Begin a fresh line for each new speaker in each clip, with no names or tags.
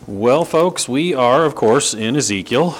Well, folks, we are, of course, in Ezekiel,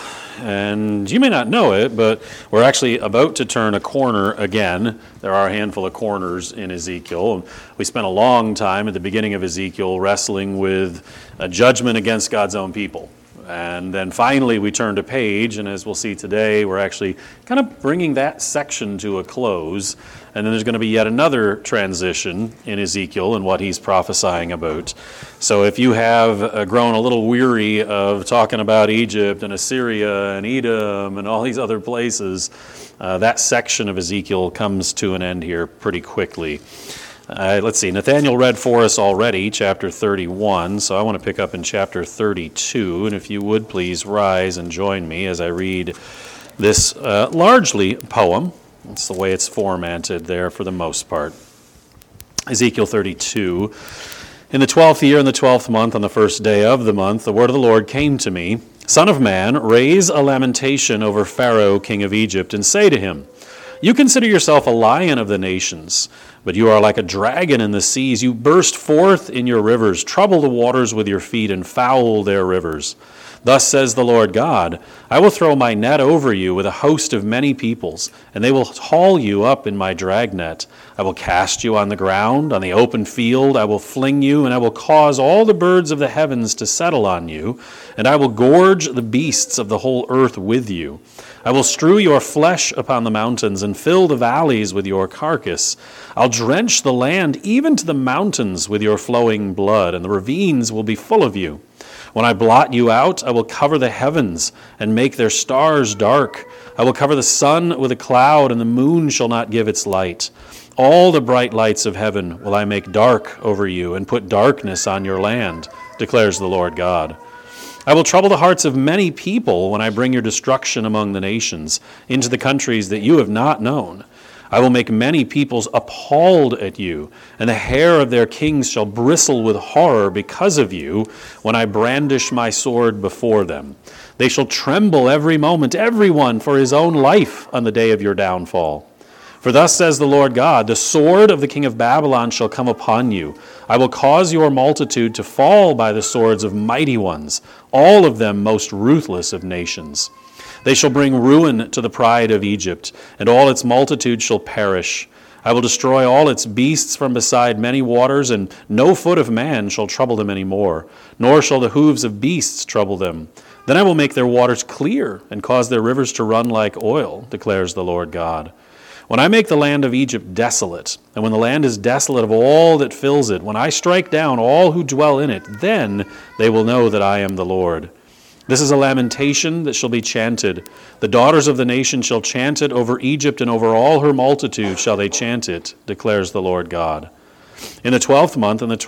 and you may not know it, but we're actually about to turn a corner again. There are a handful of corners in Ezekiel. We spent a long time at the beginning of Ezekiel wrestling with a judgment against God's own people. And then finally we turned a page, and as we'll see today, we're actually kind of bringing that section to a close. And then there's going to be yet another transition in Ezekiel and what he's prophesying about. So if you have grown a little weary of talking about Egypt and Assyria and Edom and all these other places, that section of Ezekiel comes to an end here pretty quickly. Let's see, Nathaniel read for us already, chapter 31, so I want to pick up in chapter 32, and if you would please rise and join me as I read this largely poem. It's the way it's formatted there for the most part. Ezekiel 32. In the 12th year, in the 12th month, on the first day of the month, the word of the Lord came to me, Son of man, raise a lamentation over Pharaoh, king of Egypt, and say to him, You consider yourself a lion of the nations, but you are like a dragon in the seas. You burst forth in your rivers, trouble the waters with your feet, and foul their rivers. Thus says the Lord God, I will throw my net over you with a host of many peoples, and they will haul you up in my dragnet. I will cast you on the ground, on the open field. I will fling you, and I will cause all the birds of the heavens to settle on you, and I will gorge the beasts of the whole earth with you. I will strew your flesh upon the mountains and fill the valleys with your carcass. I'll drench the land even to the mountains with your flowing blood, and the ravines will be full of you. When I blot you out, I will cover the heavens and make their stars dark. I will cover the sun with a cloud, and the moon shall not give its light. All the bright lights of heaven will I make dark over you and put darkness on your land, declares the Lord God. I will trouble the hearts of many people when I bring your destruction among the nations, into the countries that you have not known. I will make many peoples appalled at you, and the hair of their kings shall bristle with horror because of you when I brandish my sword before them. They shall tremble every moment, everyone for his own life on the day of your downfall. For thus says the Lord God, the sword of the king of Babylon shall come upon you. I will cause your multitude to fall by the swords of mighty ones, all of them most ruthless of nations. They shall bring ruin to the pride of Egypt, and all its multitude shall perish. I will destroy all its beasts from beside many waters, and no foot of man shall trouble them any more, nor shall the hooves of beasts trouble them. Then I will make their waters clear, and cause their rivers to run like oil, declares the Lord God. When I make the land of Egypt desolate, and when the land is desolate of all that fills it, when I strike down all who dwell in it, then they will know that I am the Lord. This is a lamentation that shall be chanted. The daughters of the nation shall chant it over Egypt, and over all her multitude shall they chant it, declares the Lord God. In the 12th month, in the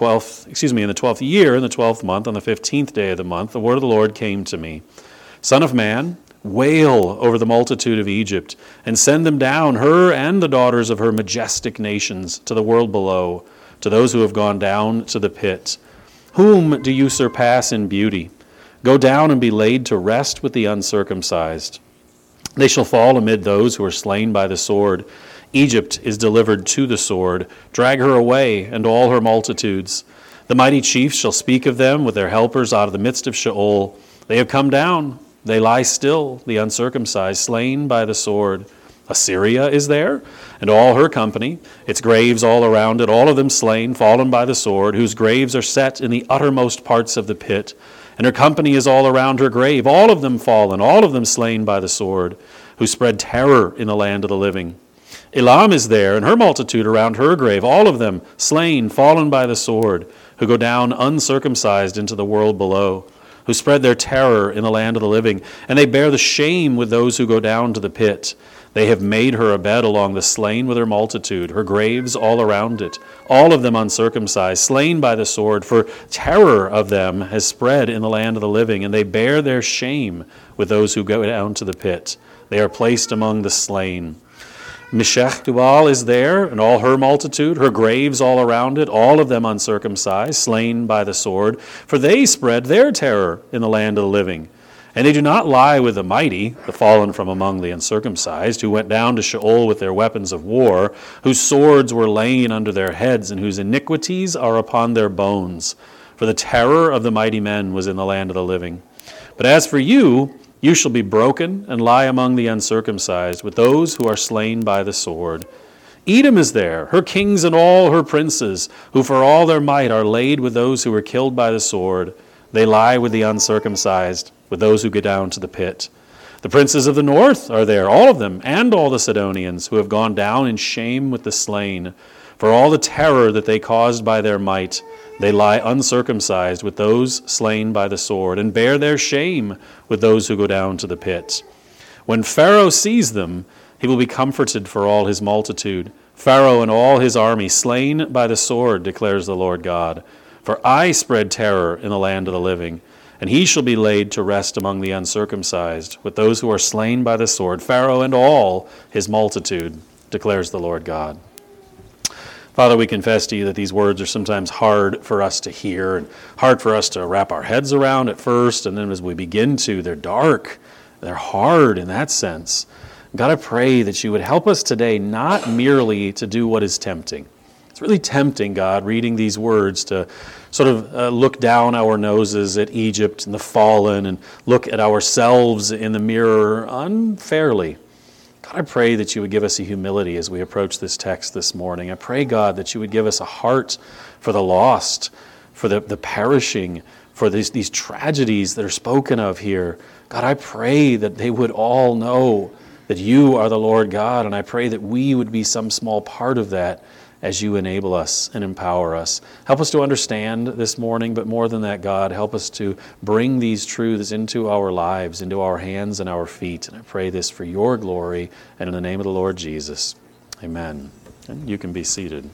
12th year, in the 12th month, on the 15th day of the month, the word of the Lord came to me. Son of man, wail over the multitude of Egypt, and send them down, her and the daughters of her majestic nations, to the world below, to those who have gone down to the pit. Whom do you surpass in beauty? Go down and be laid to rest with the uncircumcised. They shall fall amid those who are slain by the sword. Egypt is delivered to the sword. Drag her away, and all her multitudes. The mighty chiefs shall speak of them with their helpers out of the midst of Sheol. They have come down. They lie still, the uncircumcised, slain by the sword. Assyria is there, and all her company, its graves all around it, all of them slain, fallen by the sword, whose graves are set in the uttermost parts of the pit. And her company is all around her grave, all of them fallen, all of them slain by the sword, who spread terror in the land of the living. Elam is there, and her multitude around her grave, all of them slain, fallen by the sword, who go down uncircumcised into the world below, who spread their terror in the land of the living, and they bear the shame with those who go down to the pit. They have made her a bed along the slain with her multitude, her graves all around it, all of them uncircumcised, slain by the sword, for terror of them has spread in the land of the living, and they bear their shame with those who go down to the pit. They are placed among the slain. Meshech Tubal is there, and all her multitude, her graves all around it, all of them uncircumcised, slain by the sword, for they spread their terror in the land of the living. And they do not lie with the mighty, the fallen from among the uncircumcised, who went down to Sheol with their weapons of war, whose swords were lain under their heads, and whose iniquities are upon their bones. for the terror of the mighty men was in the land of the living. But as for you, you shall be broken and lie among the uncircumcised, with those who are slain by the sword. Edom is there, her kings and all her princes, who for all their might are laid with those who were killed by the sword. They lie with the uncircumcised, with those who go down to the pit. The princes of the north are there, all of them, and all the Sidonians, who have gone down in shame with the slain. For all the terror that they caused by their might, they lie uncircumcised with those slain by the sword, and bear their shame with those who go down to the pit. When Pharaoh sees them, he will be comforted for all his multitude. Pharaoh and all his army slain by the sword, declares the Lord God. For I spread terror in the land of the living, and he shall be laid to rest among the uncircumcised, with those who are slain by the sword, Pharaoh and all his multitude, declares the Lord God. Father, we confess to you that these words are sometimes hard for us to hear and hard for us to wrap our heads around at first, and then as we begin to, they're dark, they're hard in that sense. God, I pray that you would help us today not merely to do what is tempting. It's really tempting, God, reading these words to sort of look down our noses at Egypt and the fallen and look at ourselves in the mirror unfairly. God, I pray that you would give us a humility as we approach this text this morning. I pray, God, that you would give us a heart for the lost, for the perishing, for these tragedies that are spoken of here. God, I pray that they would all know that you are the Lord God, and I pray that we would be some small part of that as you enable us and empower us. Help us to understand this morning, but more than that, God, help us to bring these truths into our lives, into our hands and our feet. And I pray this for your glory and in the name of the Lord Jesus. Amen. And you can be seated.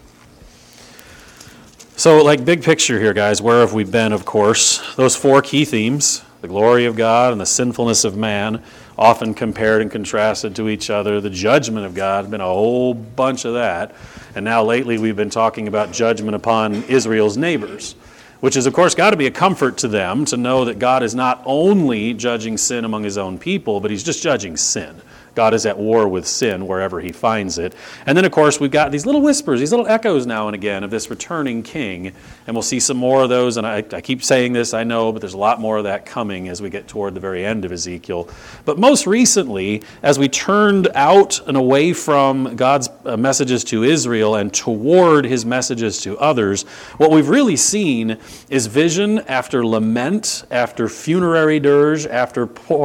So, like, big picture here, guys, where have we been, of course? Those four key themes, the glory of God and the sinfulness of man, often compared and contrasted to each other. The judgment of God, been a whole bunch of that. And now lately we've been talking about judgment upon Israel's neighbors, which is, of course, got to be a comfort to them to know that God is not only judging sin among his own people, but he's just judging sin. God is at war with sin wherever he finds it. And then, of course, we've got these little whispers, these little echoes now and again of this returning king. And we'll see some more of those. And I keep saying this, I know, but there's a lot more of that coming as we get toward the very end of Ezekiel. But most recently, as we turned out and away from God's messages to Israel and toward his messages to others, what we've really seen is vision after lament, after funerary dirge, after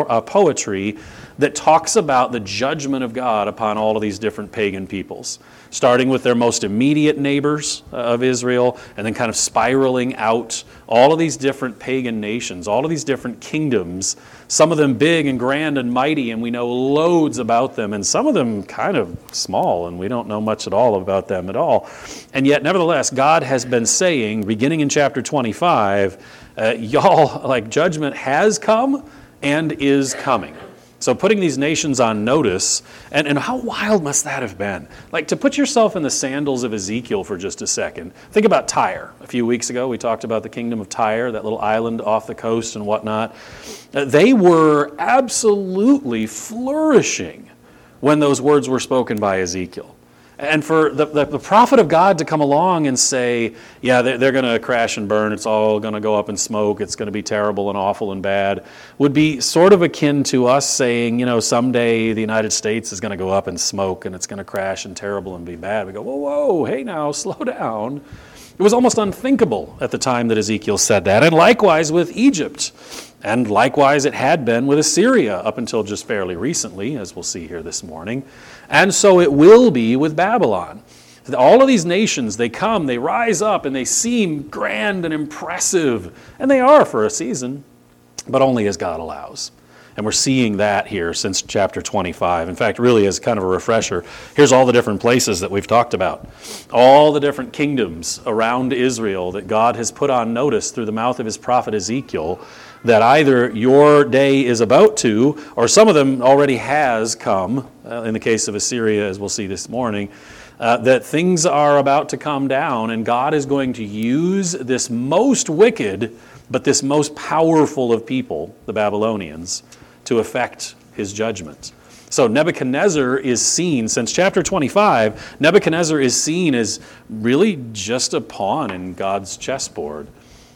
poetry, that talks about the judgment of God upon all of these different pagan peoples, starting with their most immediate neighbors of Israel, and then kind of spiraling out all of these different pagan nations, all of these different kingdoms, some of them big and grand and mighty, and we know loads about them, and some of them kind of small, and we don't know much at all about them at all. And yet, nevertheless, God has been saying, beginning in chapter 25, y'all, like, judgment has come and is coming. So putting these nations on notice, and how wild must that have been? Like, to put yourself in the sandals of Ezekiel for just a second. Think about Tyre. A few weeks ago, we talked about the kingdom of Tyre, that little island off the coast and whatnot. They were absolutely flourishing when those words were spoken by Ezekiel. And for the prophet of God to come along and say, yeah, they're going to crash and burn, it's all going to go up in smoke, it's going to be terrible and awful and bad, would be sort of akin to us saying, you know, someday the United States is going to go up in smoke and it's going to crash and terrible and be bad. We go, whoa, hey now, slow down. It was almost unthinkable at the time that Ezekiel said that. And likewise with Egypt. And likewise it had been with Assyria up until just fairly recently, as we'll see here this morning. And so it will be with Babylon. All of these nations, they come, they rise up, and they seem grand and impressive. And they are for a season, but only as God allows. And we're seeing that here since chapter 25. In fact, really as kind of a refresher, here's all the different places that we've talked about. All the different kingdoms around Israel that God has put on notice through the mouth of his prophet Ezekiel, that either your day is about to, or some of them already has come, in the case of Assyria, as we'll see this morning, that things are about to come down, and God is going to use this most wicked, but this most powerful of people, the Babylonians, to effect his judgment. So Nebuchadnezzar is seen, since chapter 25, Nebuchadnezzar is seen as really just a pawn in God's chessboard.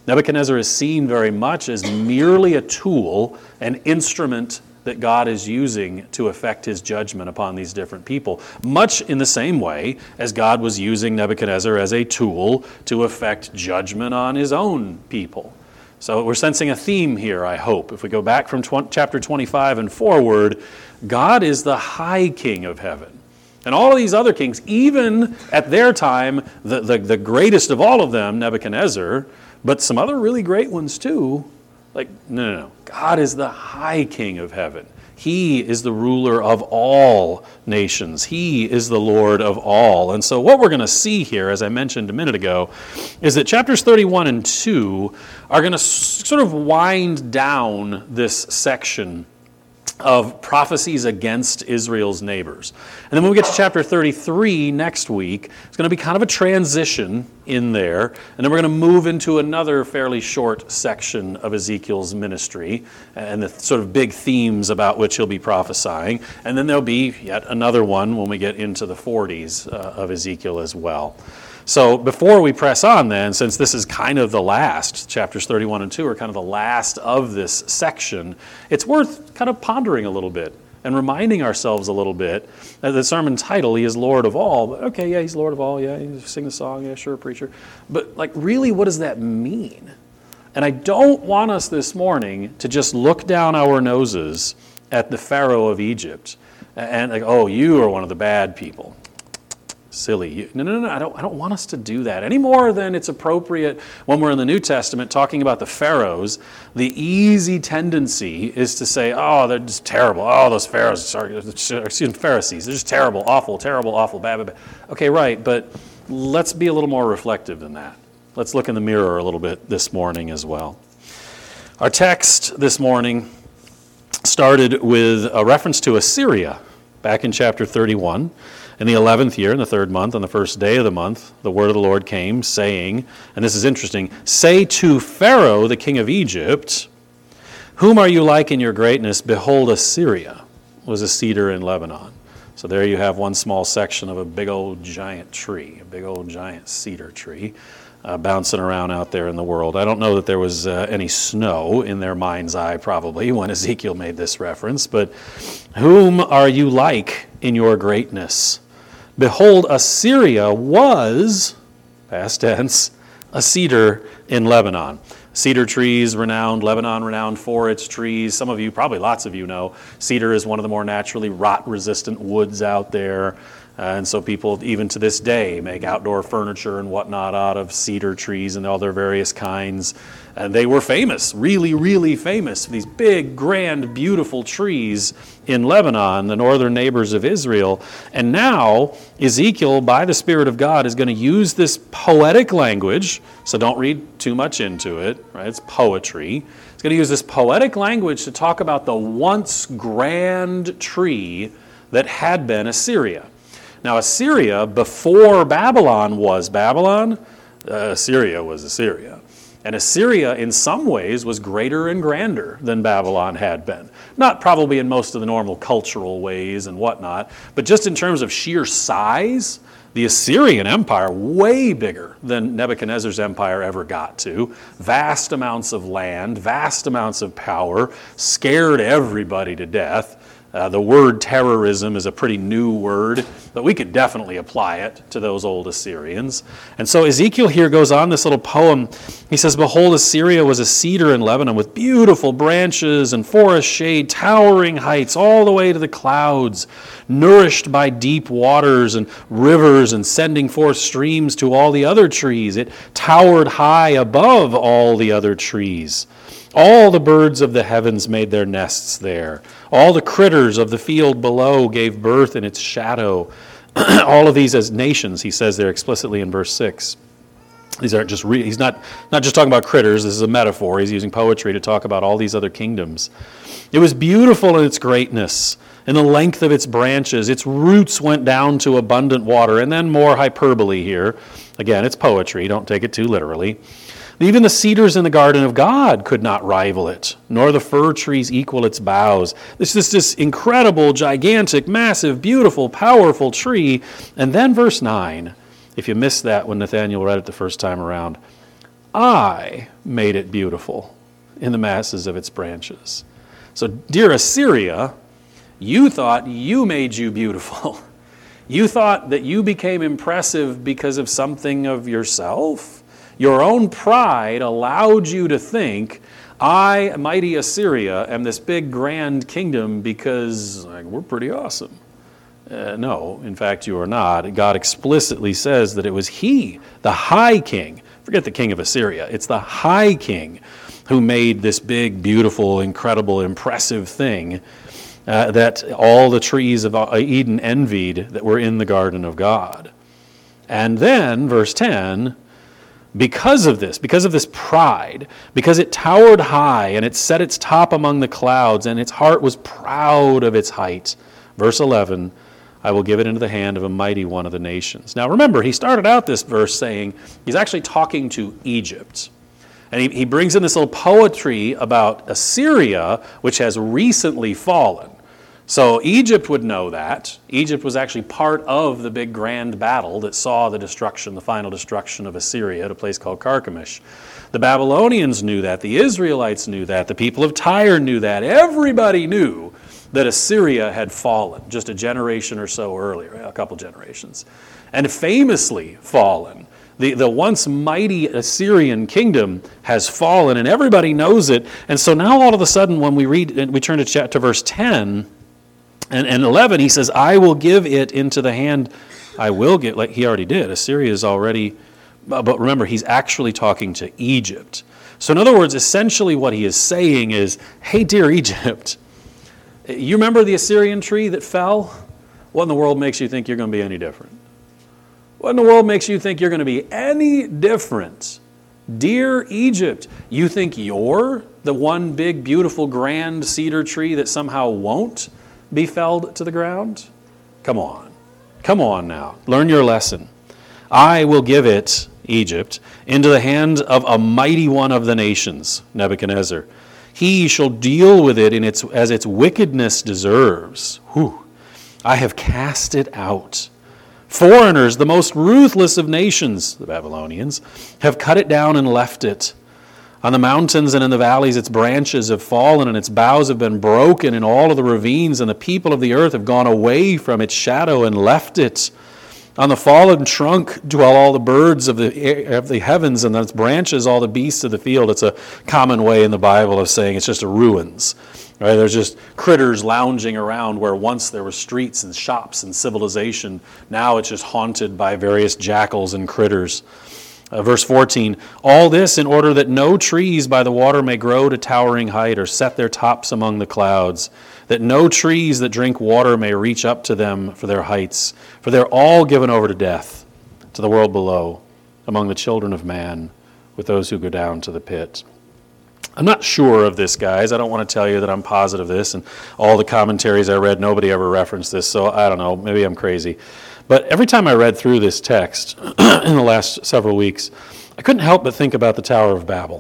Nebuchadnezzar is seen very much as merely a tool, an instrument that God is using to effect his judgment upon these different people, much in the same way as God was using Nebuchadnezzar as a tool to effect judgment on his own people. So we're sensing a theme here, I hope. If we go back from chapter 25 and forward, God is the high king of heaven. And all of these other kings, even at their time, the greatest of all of them, Nebuchadnezzar, but some other really great ones too, like, no. God is the high king of heaven. He is the ruler of all nations. He is the Lord of all. And so what we're going to see here, as I mentioned a minute ago, is that chapters 31 and 2 are going to sort of wind down this section of prophecies against Israel's neighbors. And then when we get to chapter 33 next week, it's going to be kind of a transition in there, and then we're going to move into another fairly short section of Ezekiel's ministry and the sort of big themes about which he'll be prophesying, and then there'll be yet another one when we get into the 40s of Ezekiel as well. So before we press on then, since this is kind of the last, chapters 31 and 2 are kind of the last of this section, it's worth kind of pondering a little bit and reminding ourselves a little bit that the sermon title, He is Lord of all. But okay, yeah, He's Lord of all. Yeah, you sing the song. Yeah, sure, preacher. But like, really, what does that mean? And I don't want us this morning to just look down our noses at the Pharaoh of Egypt and like, oh, you are one of the bad people. Silly. No. I don't want us to do that any more than it's appropriate when we're in the New Testament talking about the pharaohs. The easy tendency is to say, oh, they're just terrible. Oh, those Pharisees, they're just terrible, awful, bad. Okay, right, but let's be a little more reflective than that. Let's look in the mirror a little bit this morning as well. Our text this morning started with a reference to Assyria back in chapter 31. In the 11th year, in the 3rd month, on the 1st day of the month, the word of the Lord came, saying, and this is interesting, say to Pharaoh, the king of Egypt, whom are you like in your greatness? Behold, Assyria was a cedar in Lebanon. So there you have one small section of a big old giant tree, a big old giant cedar tree, bouncing around out there in the world. I don't know that there was any snow in their mind's eye probably when Ezekiel made this reference, but whom are you like in your greatness? Behold, Assyria was, past tense, a cedar in Lebanon. Cedar trees renowned, Lebanon renowned for its trees. Some of you, probably lots of you know, cedar is one of the more naturally rot-resistant woods out there. And so people, even to this day, make outdoor furniture and whatnot out of cedar trees and all their various kinds. And they were famous, really, really famous. These big, grand, beautiful trees in Lebanon, the northern neighbors of Israel. And now, Ezekiel, by the Spirit of God, is going to use this poetic language. So don't read too much into it, right? It's poetry. He's going to use this poetic language to talk about the once grand tree that had been Assyria. Now, Assyria, before Babylon was Babylon, Assyria was Assyria. And Assyria, in some ways, was greater and grander than Babylon had been. Not probably in most of the normal cultural ways and whatnot, but just in terms of sheer size, the Assyrian Empire, way bigger than Nebuchadnezzar's empire ever got to. Vast amounts of land, vast amounts of power, scared everybody to death. The word terrorism is a pretty new word, but we could definitely apply it to those old Assyrians. And so Ezekiel here goes on this little poem. He says, behold, Assyria was a cedar in Lebanon with beautiful branches and forest shade, towering heights all the way to the clouds, nourished by deep waters and rivers and sending forth streams to all the other trees. It towered high above all the other trees. All the birds of the heavens made their nests there. All the critters of the field below gave birth in its shadow. All of these as nations, he says there explicitly in verse 6. These aren't just he's not just talking about critters. This is a metaphor. He's using poetry to talk about all these other kingdoms. It was beautiful in its greatness, in the length of its branches. Its roots went down to abundant water. And then more hyperbole here. Again, it's poetry. Don't take it too literally. Even the cedars in the garden of God could not rival it, nor the fir trees equal its boughs. This is this incredible, gigantic, massive, beautiful, powerful tree. And then verse 9, if you missed that when Nathaniel read it the first time around, I made it beautiful in the masses of its branches. So, dear Assyria, you thought you made you beautiful. You thought that you became impressive because of something of yourself. Your own pride allowed you to think, I, mighty Assyria, am this big grand kingdom because we're pretty awesome. No, in fact, you are not. God explicitly says that it was he, the high king. Forget the king of Assyria. It's the high king who made this big, beautiful, incredible, impressive thing that all the trees of Eden envied that were in the garden of God. And then, verse 10, because of this pride, because it towered high and it set its top among the clouds and its heart was proud of its height. Verse 11, I will give it into the hand of a mighty one of the nations. Now remember, he started out this verse saying he's actually talking to Egypt. And he brings in this little poetry about Assyria, which has recently fallen. So Egypt would know that. Egypt was actually part of the big grand battle that saw the final destruction of Assyria at a place called Carchemish. The Babylonians knew that. The Israelites knew that. The people of Tyre knew that. Everybody knew that Assyria had fallen just a generation or so earlier, a couple generations, and famously fallen. The once mighty Assyrian kingdom has fallen, and everybody knows it. And so now all of a sudden when we turn to verse 10 and 11, he says, I will give it into the hand, like he already did. Assyria is already, but remember, he's actually talking to Egypt. So in other words, essentially what he is saying is, hey, dear Egypt, you remember the Assyrian tree that fell? What in the world makes you think you're going to be any different? What in the world makes you think you're going to be any different? Dear Egypt, you think you're the one big, beautiful, grand cedar tree that somehow won't be felled to the ground? Come on. Come on now. Learn your lesson. I will give it, Egypt, into the hand of a mighty one of the nations, Nebuchadnezzar. He shall deal with it as its wickedness deserves. Whew. I have cast it out. Foreigners, the most ruthless of nations, the Babylonians, have cut it down and left it. On the mountains and in the valleys, its branches have fallen and its boughs have been broken in all of the ravines, and the people of the earth have gone away from its shadow and left it. On the fallen trunk dwell all the birds of the heavens, and on its branches all the beasts of the field. It's a common way in the Bible of saying it's just a ruins. Right? There's just critters lounging around where once there were streets and shops and civilization. Now it's just haunted by various jackals and critters. Verse 14, all this in order that no trees by the water may grow to towering height or set their tops among the clouds, that no trees that drink water may reach up to them for their heights, for they're all given over to death, to the world below, among the children of man, with those who go down to the pit. I'm not sure of this, guys. I don't want to tell you that I'm positive of this, and all the commentaries I read, nobody ever referenced this, so I don't know, maybe I'm crazy. But every time I read through this text in the last several weeks, I couldn't help but think about the Tower of Babel.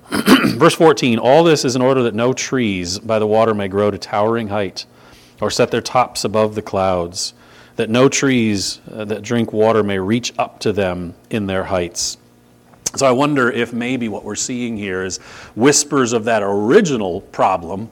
Verse 14, all this is in order that no trees by the water may grow to towering height or set their tops above the clouds, that no trees that drink water may reach up to them in their heights. So I wonder if maybe what we're seeing here is whispers of that original problem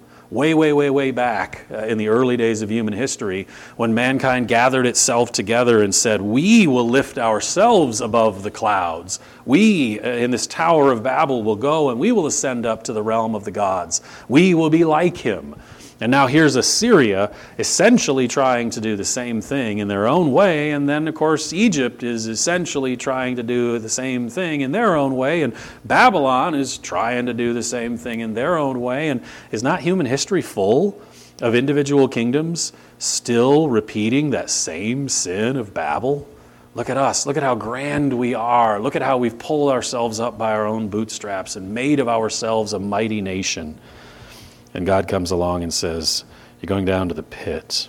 way back in the early days of human history, when mankind gathered itself together and said, we will lift ourselves above the clouds. We, in this Tower of Babel, will go and we will ascend up to the realm of the gods. We will be like him. And now here's Assyria essentially trying to do the same thing in their own way. And then, of course, Egypt is essentially trying to do the same thing in their own way. And Babylon is trying to do the same thing in their own way. And is not human history full of individual kingdoms still repeating that same sin of Babel? Look at us. Look at how grand we are. Look at how we've pulled ourselves up by our own bootstraps and made of ourselves a mighty nation. And God comes along and says, you're going down to the pit.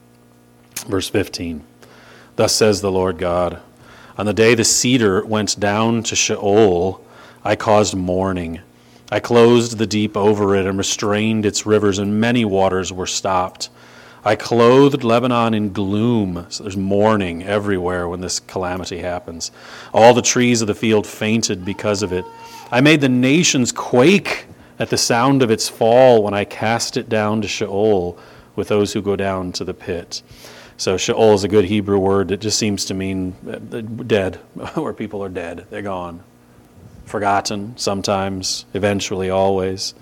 Verse 15, thus says the Lord God, on the day the cedar went down to Sheol, I caused mourning. I closed the deep over it and restrained its rivers, and many waters were stopped. I clothed Lebanon in gloom. So there's mourning everywhere when this calamity happens. All the trees of the field fainted because of it. I made the nations quake at the sound of its fall when I cast it down to Sheol with those who go down to the pit. So Sheol is a good Hebrew word that just seems to mean dead, where people are dead. They're gone. Forgotten sometimes, eventually, always.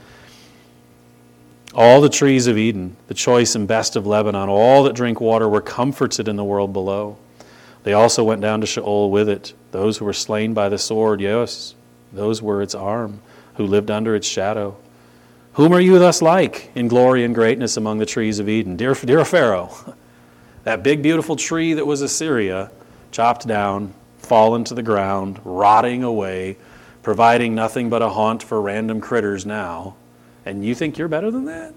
All the trees of Eden, the choice and best of Lebanon, all that drink water were comforted in the world below. They also went down to Sheol with it. Those who were slain by the sword, yes, those were its arm, who lived under its shadow. Whom are you thus like in glory and greatness among the trees of Eden? Dear Pharaoh, that big beautiful tree that was Assyria, chopped down, fallen to the ground, rotting away, providing nothing but a haunt for random critters now. And you think you're better than that?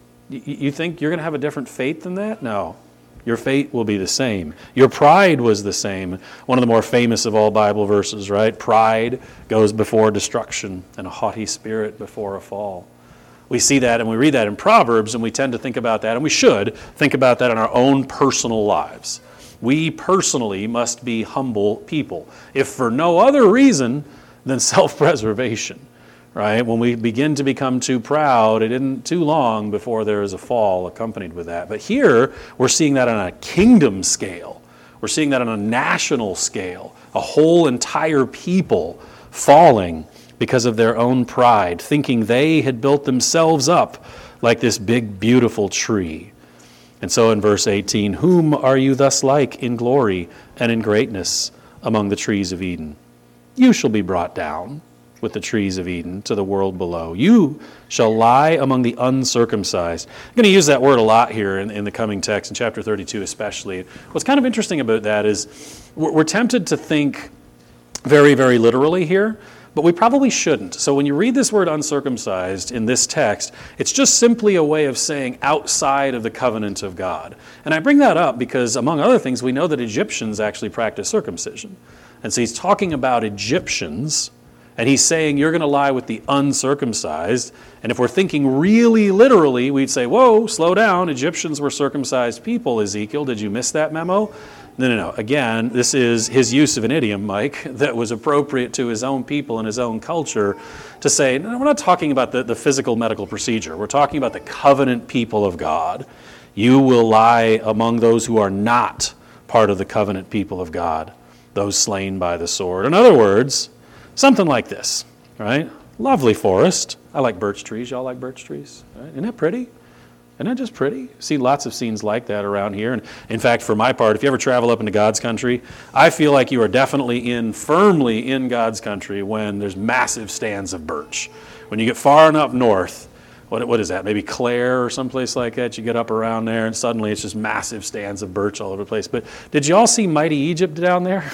You think you're going to have a different fate than that? No. Your fate will be the same. Your pride was the same. One of the more famous of all Bible verses, right? Pride goes before destruction, and a haughty spirit before a fall. We see that and we read that in Proverbs, and we tend to think about that, and we should think about that in our own personal lives. We personally must be humble people, if for no other reason than self-preservation. Right? When we begin to become too proud, it isn't too long before there is a fall accompanied with that. But here, we're seeing that on a kingdom scale. We're seeing that on a national scale. A whole entire people falling because of their own pride, thinking they had built themselves up like this big, beautiful tree. And so in verse 18, whom are you thus like in glory and in greatness among the trees of Eden? You shall be brought down with the trees of Eden to the world below. You shall lie among the uncircumcised. I'm going to use that word a lot here in the coming text, in chapter 32 especially. What's kind of interesting about that is we're tempted to think very, very literally here, but we probably shouldn't. So when you read this word uncircumcised in this text, it's just simply a way of saying outside of the covenant of God. And I bring that up because, among other things, we know that Egyptians actually practice circumcision. And so he's talking about Egyptians, and he's saying you're going to lie with the uncircumcised. And if we're thinking really literally, we'd say, whoa, slow down. Egyptians were circumcised people, Ezekiel. Did you miss that memo? No. Again, this is his use of an idiom, Mike, that was appropriate to his own people and his own culture to say, no, we're not talking about the physical medical procedure. We're talking about the covenant people of God. You will lie among those who are not part of the covenant people of God, those slain by the sword. In other words, something like this, right? Lovely forest. I like birch trees. Y'all like birch trees? Right? Isn't that pretty? Isn't that just pretty? See lots of scenes like that around here. And in fact, for my part, if you ever travel up into God's country, I feel like you are definitely firmly in God's country when there's massive stands of birch. When you get far enough north, what is that? Maybe Clare or someplace like that. You get up around there and suddenly it's just massive stands of birch all over the place. But did you all see Mighty Egypt down there?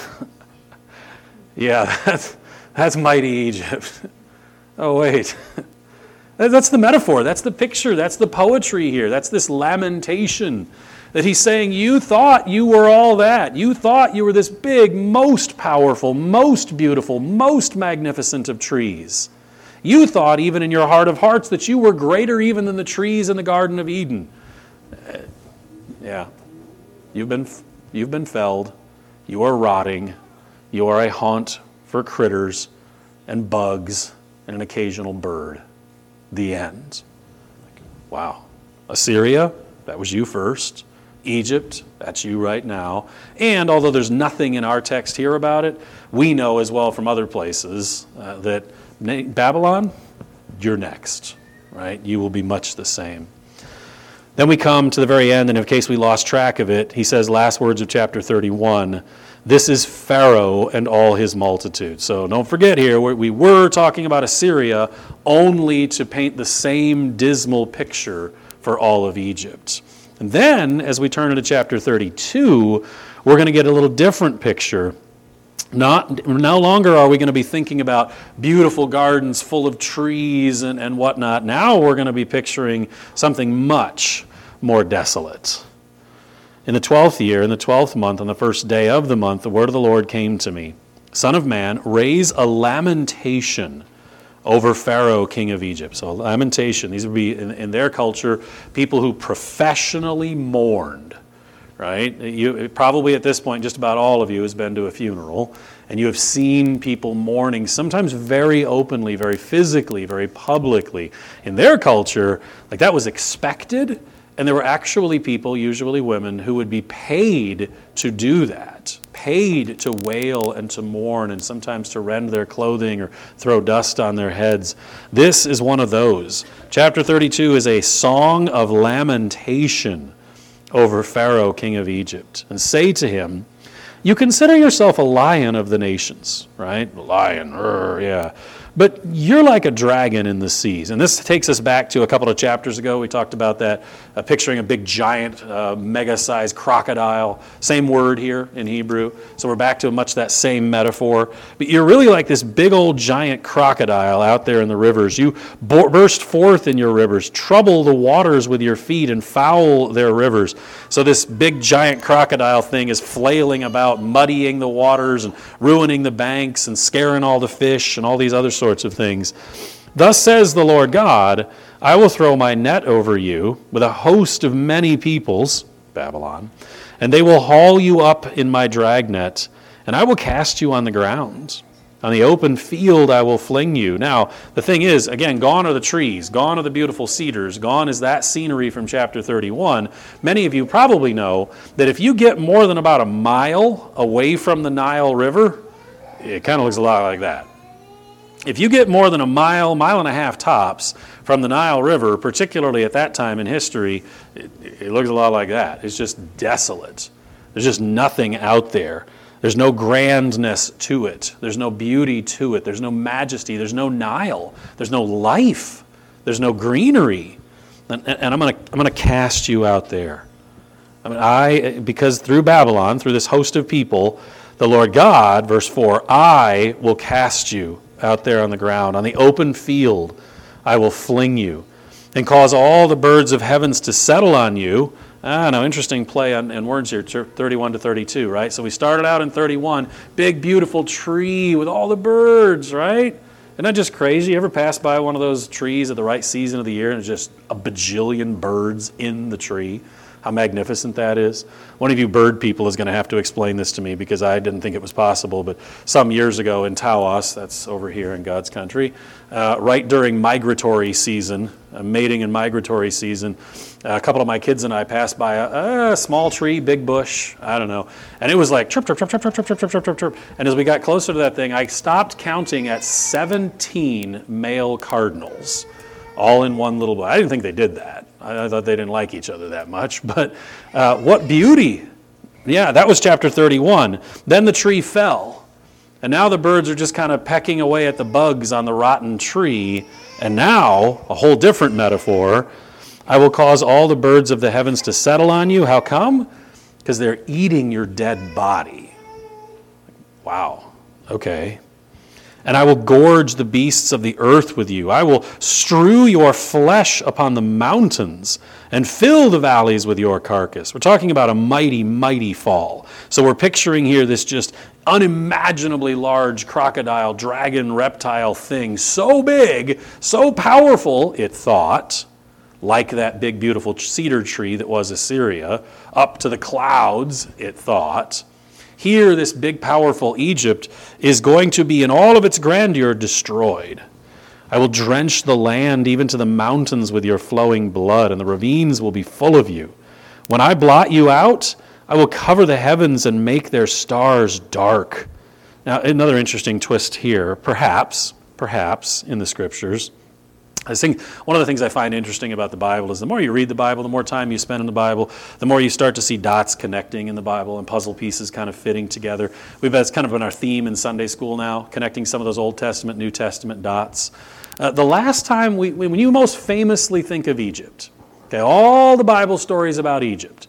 Yeah, that's Mighty Egypt. Oh, wait. That's the metaphor. That's the picture. That's the poetry here. That's this lamentation that he's saying, you thought you were all that. You thought you were this big, most powerful, most beautiful, most magnificent of trees. You thought even in your heart of hearts that you were greater even than the trees in the Garden of Eden. Yeah. You've been felled. You are rotting. You are a haunt for critters and bugs and an occasional bird. The end. Wow. Assyria, that was you first. Egypt, that's you right now. And although there's nothing in our text here about it, we know as well from other places that Babylon, you're next, right? You will be much the same. Then we come to the very end, and in case we lost track of it, he says, last words of chapter 31, this is Pharaoh and all his multitude. So don't forget here, we were talking about Assyria only to paint the same dismal picture for all of Egypt. And then, as we turn into chapter 32, we're going to get a little different picture. No longer are we going to be thinking about beautiful gardens full of trees and whatnot. Now we're going to be picturing something much more desolate. In the 12th year, in the 12th month, on the first day of the month, the word of the Lord came to me. Son of man, raise a lamentation over Pharaoh, king of Egypt. So lamentation, these would be, in their culture, people who professionally mourned, right? You probably at this point, just about all of you has been to a funeral. and you have seen people mourning, sometimes very openly, very physically, very publicly. In their culture, like that was expected, and there were actually people, usually women, who would be paid to do that, paid to wail and to mourn, and sometimes to rend their clothing or throw dust on their heads. This is one of those. Chapter 32 is a song of lamentation over Pharaoh, king of Egypt. And say to him, you consider yourself a lion of the nations, right? Lion, yeah. But you're like a dragon in the seas. And this takes us back to a couple of chapters ago. We talked about that, picturing a big giant, mega-sized crocodile. Same word here in Hebrew. So we're back to much that same metaphor. But you're really like this big old giant crocodile out there in the rivers. You burst forth in your rivers, trouble the waters with your feet, and foul their rivers. So this big giant crocodile thing is flailing about, muddying the waters and ruining the banks and scaring all the fish and all these other sorts of things. Thus says the Lord God, I will throw my net over you with a host of many peoples, Babylon, and they will haul you up in my dragnet, and I will cast you on the ground. On the open field I will fling you. Now, the thing is, again, gone are the trees, gone are the beautiful cedars, gone is that scenery from chapter 31. Many of you probably know that if you get more than about a mile away from the Nile River, it kind of looks a lot like that. If you get more than a mile, mile and a half tops from the Nile River, particularly at that time in history, it looks a lot like that. It's just desolate. There's just nothing out there. There's no grandness to it. There's no beauty to it. There's no majesty. There's no Nile. There's no life. There's no greenery. And I'm gonna cast you out there. Because through Babylon, through this host of people, the Lord God, verse 4, I will cast you out there on the ground. On the open field, I will fling you and cause all the birds of heavens to settle on you. Now, interesting play on words here, 31 to 32, right? So we started out in 31, big, beautiful tree with all the birds, right? Isn't that just crazy? You ever pass by one of those trees at the right season of the year and it's just a bajillion birds in the tree? How magnificent that is. One of you bird people is going to have to explain this to me because I didn't think it was possible. But some years ago in Tawas, that's over here in God's country, right during migratory season, mating and migratory season, a couple of my kids and I passed by a small tree, big bush, I don't know. And it was like chirp, chirp, chirp, chirp, chirp, chirp, chirp, chirp, chirp, chirp. And as we got closer to that thing, I stopped counting at 17 male cardinals, all in one little bush. I didn't think they did that. I thought they didn't like each other that much, but what beauty. Yeah, that was chapter 31. Then the tree fell, and now the birds are just kind of pecking away at the bugs on the rotten tree, and now, a whole different metaphor, I will cause all the birds of the heavens to settle on you. How come? Because they're eating your dead body. Wow, okay. And I will gorge the beasts of the earth with you. I will strew your flesh upon the mountains and fill the valleys with your carcass. We're talking about a mighty, mighty fall. So we're picturing here this just unimaginably large crocodile, dragon, reptile thing. So big, so powerful, it thought, like that big, beautiful cedar tree that was Assyria, up to the clouds, it thought. Here, this big, powerful Egypt is going to be in all of its grandeur destroyed. I will drench the land even to the mountains with your flowing blood, and the ravines will be full of you. When I blot you out, I will cover the heavens and make their stars dark. Now, another interesting twist here, perhaps in the Scriptures. I think one of the things I find interesting about the Bible is the more you read the Bible, the more time you spend in the Bible, the more you start to see dots connecting in the Bible and puzzle pieces kind of fitting together. That's kind of been our theme in Sunday school now, connecting some of those Old Testament, New Testament dots. The last time, when you most famously think of Egypt, okay, all the Bible stories about Egypt,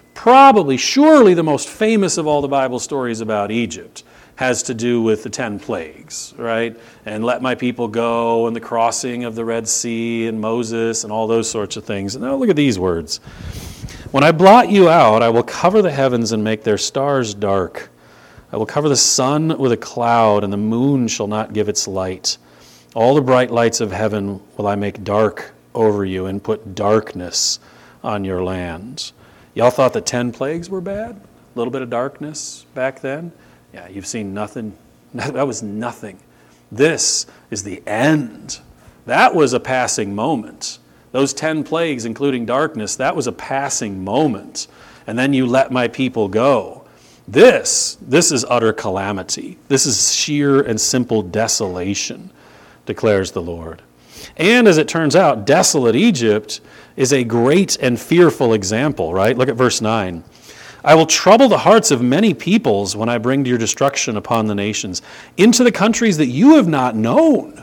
surely the most famous of all the Bible stories about Egypt has to do with the 10 plagues, right? And let my people go, and the crossing of the Red Sea, and Moses, and all those sorts of things. And now look at these words. When I blot you out, I will cover the heavens and make their stars dark. I will cover the sun with a cloud, and the moon shall not give its light. All the bright lights of heaven will I make dark over you and put darkness on your land. Y'all thought the 10 plagues were bad? A little bit of darkness back then? Yeah, you've seen nothing That was nothing. This is the end. That was a passing moment. Those 10 plagues, including darkness, that was a passing moment. And then you let my people go. This is utter calamity. This is sheer and simple desolation, declares the Lord. And as it turns out, desolate Egypt is a great and fearful example, right? Look at verse 9. I will trouble the hearts of many peoples when I bring your destruction upon the nations, into the countries that you have not known.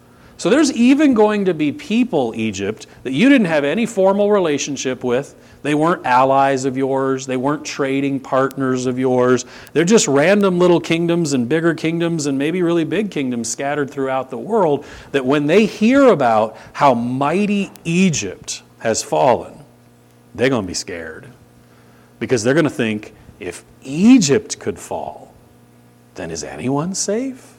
So there's even going to be people, Egypt, that you didn't have any formal relationship with. They weren't allies of yours. They weren't trading partners of yours. They're just random little kingdoms and bigger kingdoms and maybe really big kingdoms scattered throughout the world, that when they hear about how mighty Egypt has fallen, they're going to be scared. Because they're going to think, if Egypt could fall, then is anyone safe?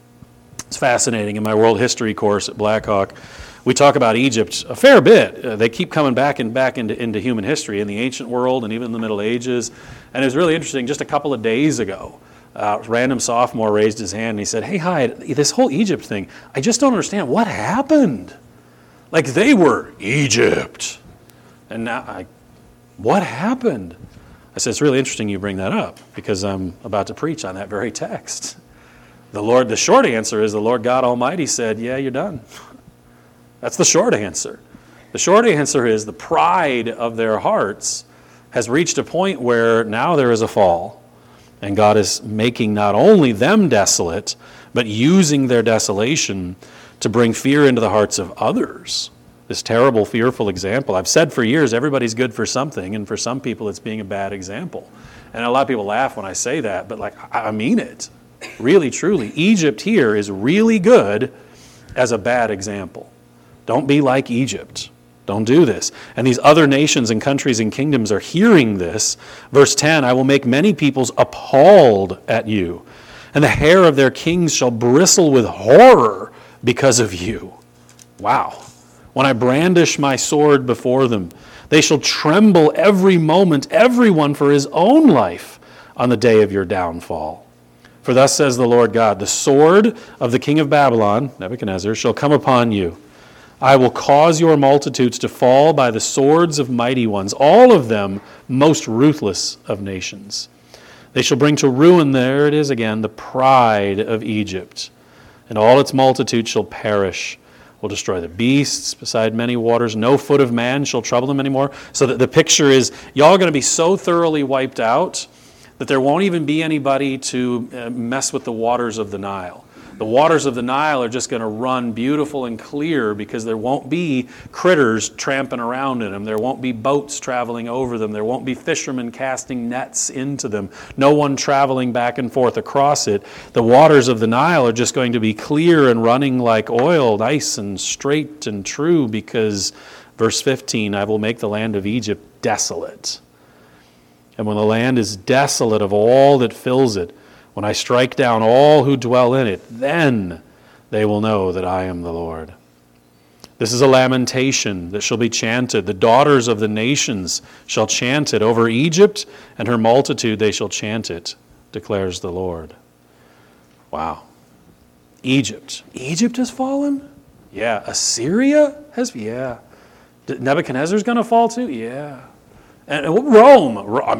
It's fascinating. In my world history course at Blackhawk, we talk about Egypt a fair bit. They keep coming back into human history in the ancient world and even in the Middle Ages. And it was really interesting. Just a couple of days ago, a random sophomore raised his hand and he said, hey, Hyde, this whole Egypt thing, I just don't understand. What happened? Like, they were Egypt. And now, what happened? I said, it's really interesting you bring that up, because I'm about to preach on that very text. The short answer is the Lord God Almighty said, yeah, you're done. That's the short answer. The short answer is the pride of their hearts has reached a point where now there is a fall. And God is making not only them desolate, but using their desolation to bring fear into the hearts of others. This terrible, fearful example. I've said for years, everybody's good for something, and for some people it's being a bad example. And a lot of people laugh when I say that, but I mean it. Really, truly. Egypt here is really good as a bad example. Don't be like Egypt. Don't do this. And these other nations and countries and kingdoms are hearing this. Verse 10, I will make many peoples appalled at you, and the hair of their kings shall bristle with horror because of you. Wow. When I brandish my sword before them, they shall tremble every moment, everyone for his own life on the day of your downfall. For thus says the Lord God, the sword of the king of Babylon, Nebuchadnezzar, shall come upon you. I will cause your multitudes to fall by the swords of mighty ones, all of them most ruthless of nations. They shall bring to ruin, there it is again, the pride of Egypt, and all its multitude shall perish. Will destroy the beasts beside many waters. No foot of man shall trouble them anymore. So that the picture is, y'all are going to be so thoroughly wiped out that there won't even be anybody to mess with the waters of the Nile. The waters of the Nile are just going to run beautiful and clear because there won't be critters tramping around in them. There won't be boats traveling over them. There won't be fishermen casting nets into them. No one traveling back and forth across it. The waters of the Nile are just going to be clear and running like oil, nice and straight and true, because, verse 15, I will make the land of Egypt desolate. And when the land is desolate of all that fills it, when I strike down all who dwell in it, then they will know that I am the Lord. This is a lamentation that shall be chanted. The daughters of the nations shall chant it. Over Egypt and her multitude they shall chant it, declares the Lord. Wow. Egypt. Egypt has fallen? Yeah. Assyria has? Yeah. Nebuchadnezzar's going to fall too? Yeah. And Rome.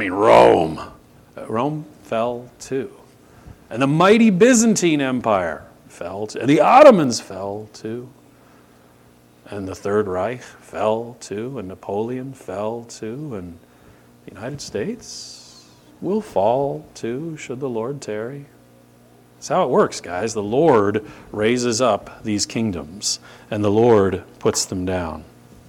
Rome fell too. And the mighty Byzantine Empire fell too. And the Ottomans fell too. And the Third Reich fell too. And Napoleon fell too. And the United States will fall too, should the Lord tarry. That's how it works, guys. The Lord raises up these kingdoms, and the Lord puts them down.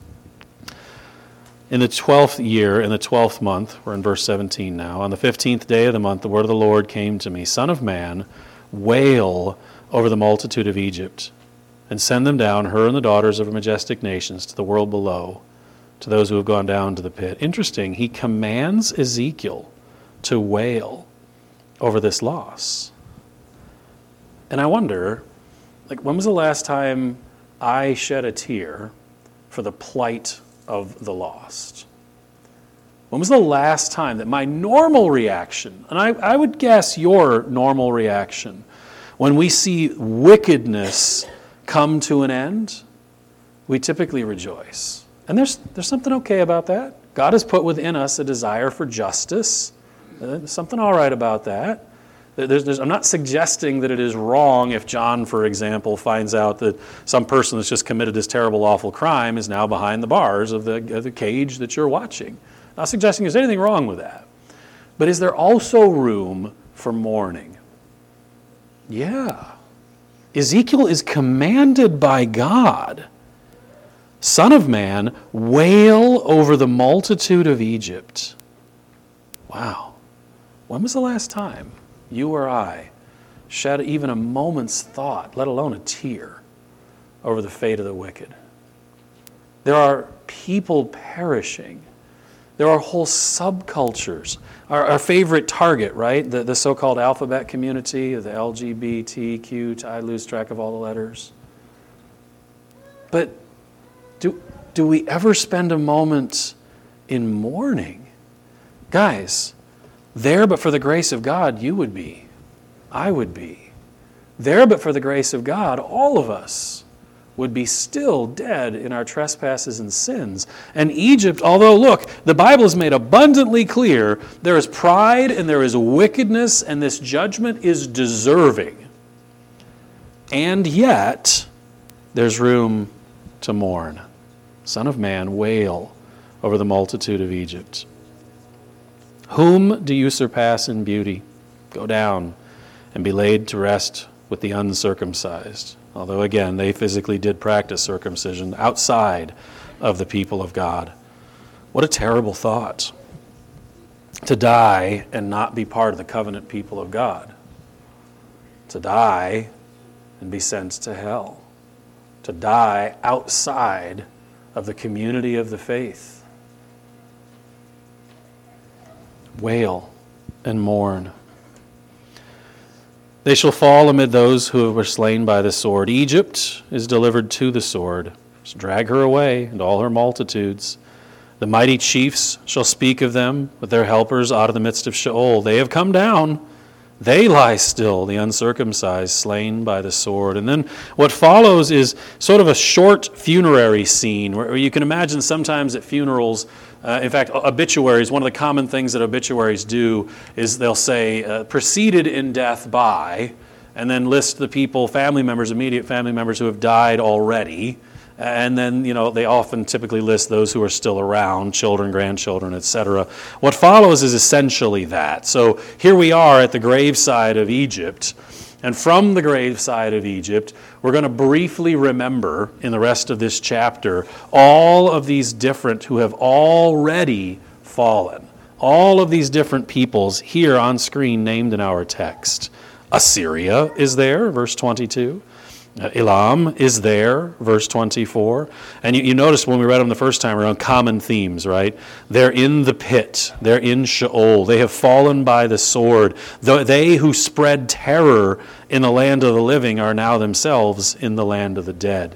In the 12th year, in the 12th month, we're in verse 17 now, on the 15th day of the month, the word of the Lord came to me, Son of man, wail over the multitude of Egypt, and send them down, her and the daughters of her majestic nations, to the world below, to those who have gone down to the pit. Interesting, he commands Ezekiel to wail over this loss. And I wonder, when was the last time I shed a tear for the plight of the lost? When was the last time that my normal reaction, and I would guess your normal reaction, When we see wickedness come to an end, we typically rejoice. And there's something okay about that. God has put within us a desire for justice. There's something all right about that. I'm not suggesting that it is wrong if John, for example, finds out that some person that's just committed this terrible, awful crime is now behind the bars of the cage that you're watching. I'm not suggesting there's anything wrong with that. But is there also room for mourning? Yeah. Ezekiel is commanded by God, Son of man, wail over the multitude of Egypt. Wow. When was the last time you or I shed even a moment's thought, let alone a tear, over the fate of the wicked? There are people perishing. There are whole subcultures. Our favorite target, right? The so-called alphabet community, the LGBTQ, I lose track of all the letters. But do we ever spend a moment in mourning? Guys, there but for the grace of God, you would be. I would be. There but for the grace of God, all of us would be still dead in our trespasses and sins. And Egypt, although, look, the Bible has made abundantly clear there is pride and there is wickedness and this judgment is deserving. And yet, there's room to mourn. Son of man, wail over the multitude of Egypt. Whom do you surpass in beauty? Go down and be laid to rest with the uncircumcised. Although, again, they physically did practice circumcision outside of the people of God. What a terrible thought. To die and not be part of the covenant people of God. To die and be sent to hell. To die outside of the community of the faith. Wail and mourn. They shall fall amid those who were slain by the sword. Egypt is delivered to the sword. So drag her away, and all her multitudes. The mighty chiefs shall speak of them with their helpers out of the midst of Sheol. They have come down. They lie still, the uncircumcised, slain by the sword. And then what follows is sort of a short funerary scene where you can imagine sometimes at funerals, in fact, obituaries, one of the common things that obituaries do is they'll say, preceded in death by, and then list the people, family members, immediate family members who have died already. And then, they often typically list those who are still around, children, grandchildren, etc. What follows is essentially that. So here we are at the graveside of Egypt. And from the graveside of Egypt, we're going to briefly remember in the rest of this chapter all of these different who have already fallen. All of these different peoples here on screen named in our text. Assyria is there, verse 22. Elam is there, verse 24. And you notice when we read them the first time around, common themes, right? They're in the pit. They're in Sheol. They have fallen by the sword. They who spread terror in the land of the living are now themselves in the land of the dead.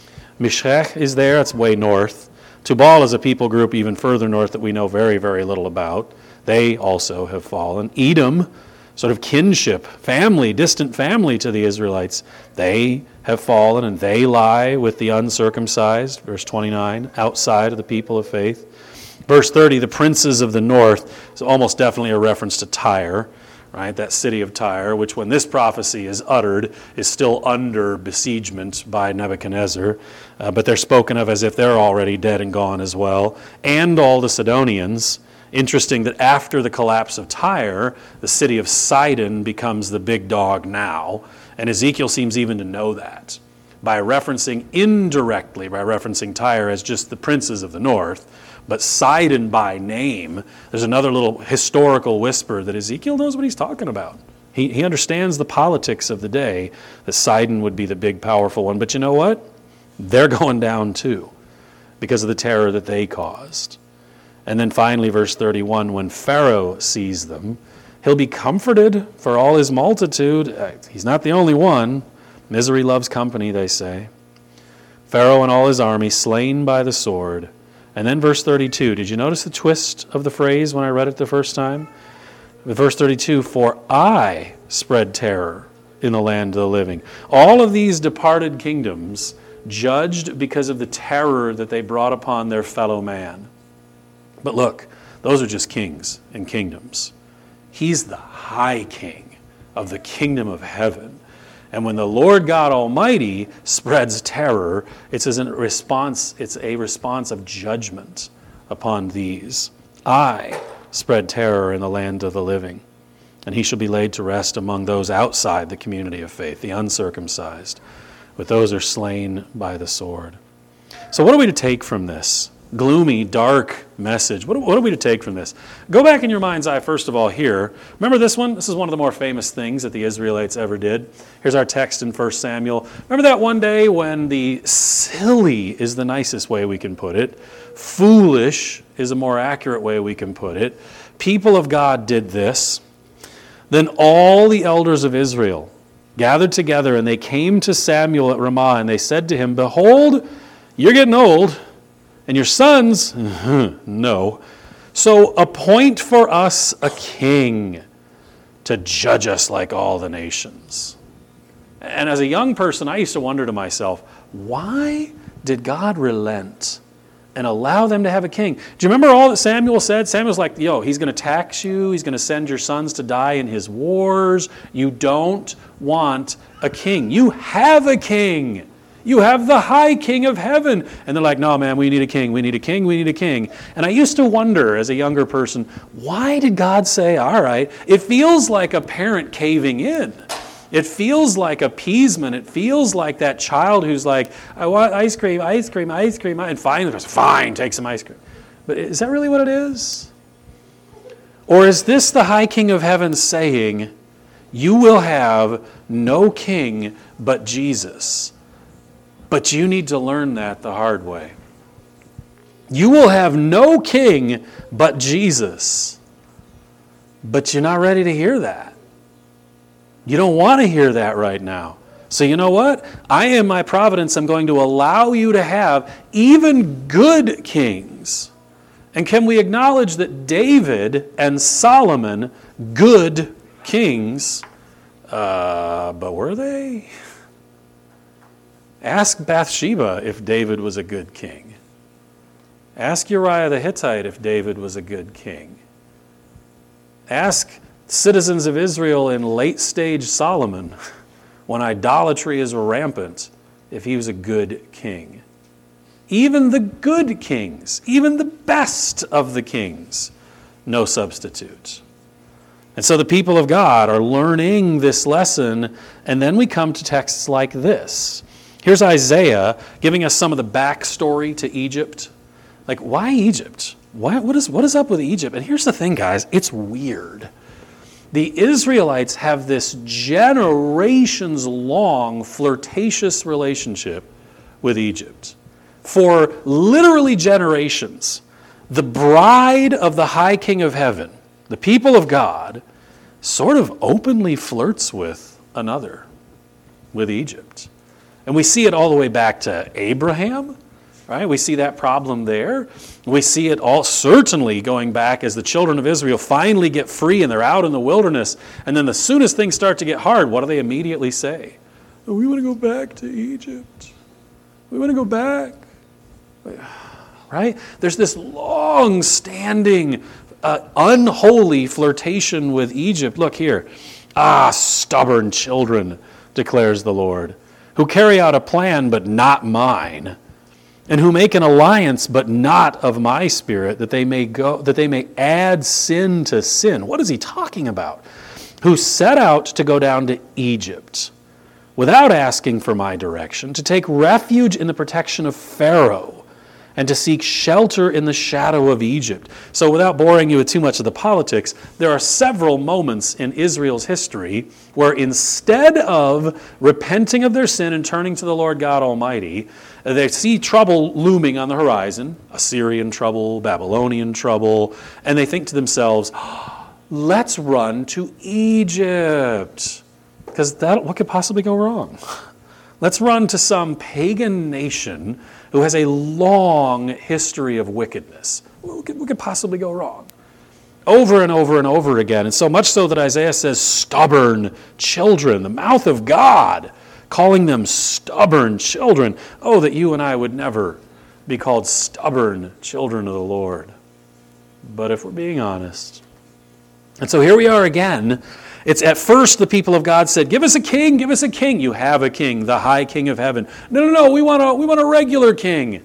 Meshech is there. That's way north. Tubal is a people group even further north that we know very, very little about. They also have fallen. Edom, sort of kinship, family, distant family to the Israelites. They have fallen and they lie with the uncircumcised, verse 29, outside of the people of faith. Verse 30, the princes of the north, is almost definitely a reference to Tyre, right? That city of Tyre, which when this prophecy is uttered, is still under besiegement by Nebuchadnezzar. But they're spoken of as if they're already dead and gone as well. And all the Sidonians. Interesting that after the collapse of Tyre, the city of Sidon becomes the big dog now. And Ezekiel seems even to know that by referencing indirectly, by referencing Tyre as just the princes of the north, but Sidon by name. There's another little historical whisper that Ezekiel knows what he's talking about. He understands the politics of the day, that Sidon would be the big, powerful one. But you know what? They're going down too because of the terror that they caused. And then finally, verse 31, when Pharaoh sees them, he'll be comforted for all his multitude. He's not the only one. Misery loves company, they say. Pharaoh and all his army slain by the sword. And then verse 32, did you notice the twist of the phrase when I read it the first time? With verse 32, for I spread terror in the land of the living. All of these departed kingdoms judged because of the terror that they brought upon their fellow man. But look, those are just kings and kingdoms. He's the high king of the kingdom of heaven. And when the Lord God Almighty spreads terror, it's a response of judgment upon these. I spread terror in the land of the living, and he shall be laid to rest among those outside the community of faith, the uncircumcised, but those are slain by the sword. So what are we to take from this gloomy, dark message? What are we to take from this? Go back in your mind's eye, first of all, here. Remember this one? This is one of the more famous things that the Israelites ever did. Here's our text in 1 Samuel. Remember that one day when the silly is the nicest way we can put it, foolish is a more accurate way we can put it, people of God did this. Then all the elders of Israel gathered together, and they came to Samuel at Ramah, and they said to him, "Behold, you're getting old, and your sons, no. So appoint for us a king to judge us like all the nations." And as a young person, I used to wonder to myself, why did God relent and allow them to have a king? Do you remember all that Samuel said? Samuel's like, he's going to tax you. He's going to send your sons to die in his wars. You don't want a king. You have a king. You have the high king of heaven. And they're like, no, man, we need a king. We need a king. We need a king. And I used to wonder as a younger person, why did God say, all right? It feels like a parent caving in. It feels like appeasement. It feels like that child who's like, I want ice cream, ice cream, ice cream. And finally, fine, take some ice cream. But is that really what it is? Or is this the high king of heaven saying, you will have no king but Jesus? But you need to learn that the hard way. You will have no king but Jesus. But you're not ready to hear that. You don't want to hear that right now. So you know what? I, in my providence, am going to allow you to have even good kings. And can we acknowledge that David and Solomon, good kings, but were they? Ask Bathsheba if David was a good king. Ask Uriah the Hittite if David was a good king. Ask citizens of Israel in late-stage Solomon, when idolatry is rampant, if he was a good king. Even the good kings, even the best of the kings, no substitute. And so the people of God are learning this lesson, and then we come to texts like this. Here's Isaiah giving us some of the backstory to Egypt. Like, why Egypt? What is up with Egypt? And here's the thing, guys. It's weird. The Israelites have this generations-long flirtatious relationship with Egypt. For literally generations, the bride of the high king of heaven, the people of God, sort of openly flirts with another, with Egypt. And we see it all the way back to Abraham, right? We see that problem there. We see it all certainly going back as the children of Israel finally get free and they're out in the wilderness. And then as soon as things start to get hard, what do they immediately say? Oh, we want to go back to Egypt. We want to go back. Right? There's this long-standing, unholy flirtation with Egypt. Look here. Stubborn children, declares the Lord, who carry out a plan but not mine, and who make an alliance but not of my spirit, that they may add sin to sin. What is he talking about? Who set out to go down to Egypt without asking for my direction, to take refuge in the protection of Pharaoh, and to seek shelter in the shadow of Egypt. So without boring you with too much of the politics, there are several moments in Israel's history where instead of repenting of their sin and turning to the Lord God Almighty, they see trouble looming on the horizon, Assyrian trouble, Babylonian trouble, and they think to themselves, let's run to Egypt, because what could possibly go wrong? Let's run to some pagan nation who has a long history of wickedness. What could possibly go wrong? over and over and over again. And so much so that Isaiah says, stubborn children, the mouth of God, calling them stubborn children. Oh, that you and I would never be called stubborn children of the Lord. But if we're being honest, and so here we are again. It's at first the people of God said, give us a king, give us a king. You have a king, the high king of heaven. No, we want a regular king.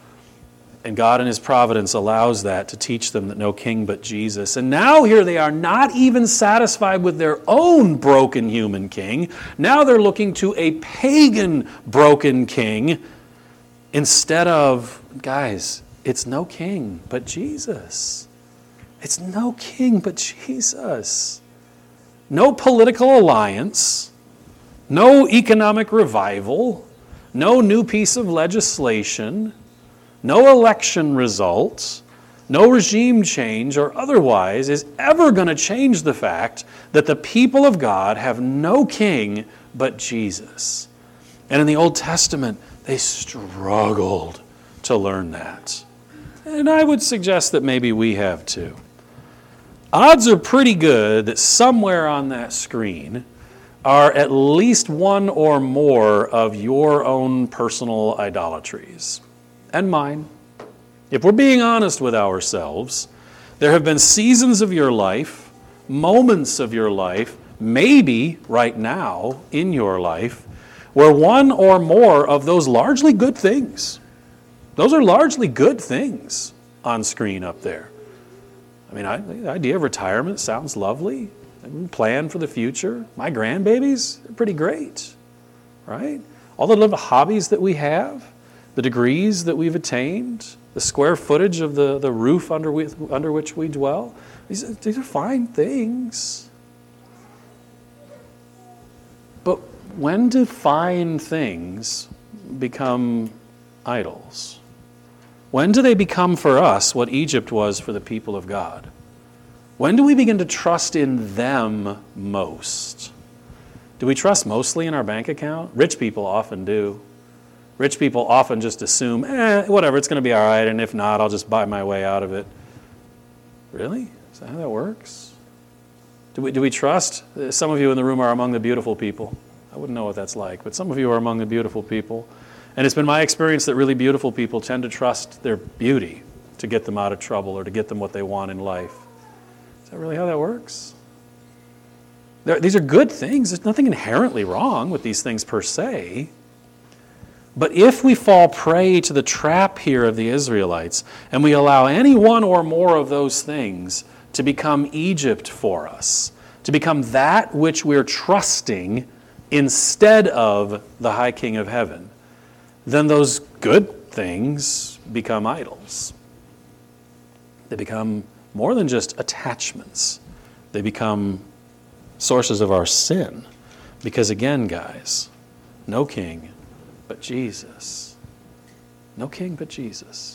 And God in his providence allows that to teach them that no king but Jesus. And now here they are, not even satisfied with their own broken human king. Now they're looking to a pagan broken king instead of, guys, it's no king but Jesus. It's no king but Jesus. No political alliance, no economic revival, no new piece of legislation, no election results, no regime change or otherwise is ever going to change the fact that the people of God have no king but Jesus. And in the Old Testament, they struggled to learn that. And I would suggest that maybe we have too. Odds are pretty good that somewhere on that screen are at least one or more of your own personal idolatries. And mine. If we're being honest with ourselves, there have been seasons of your life, moments of your life, maybe right now in your life, where one or more of those largely good things, those are largely good things on screen up there. I mean, the idea of retirement sounds lovely. Plan for the future. My grandbabies are pretty great, right? All the little hobbies that we have, the degrees that we've attained, the square footage of the roof under which we dwell, these are fine things. But when do fine things become idols? When do they become for us what Egypt was for the people of God? When do we begin to trust in them most? Do we trust mostly in our bank account? Rich people often do. Rich people often just assume, whatever, it's going to be all right, and if not, I'll just buy my way out of it. Really? Is that how that works? Do we trust? Some of you in the room are among the beautiful people. I wouldn't know what that's like, but some of you are among the beautiful people. And it's been my experience that really beautiful people tend to trust their beauty to get them out of trouble or to get them what they want in life. Is that really how that works? These are good things. There's nothing inherently wrong with these things per se. But if we fall prey to the trap here of the Israelites and we allow any one or more of those things to become Egypt for us, to become that which we're trusting instead of the high king of heaven, then those good things become idols. They become more than just attachments. They become sources of our sin. Because again, guys, no king but Jesus. No king but Jesus.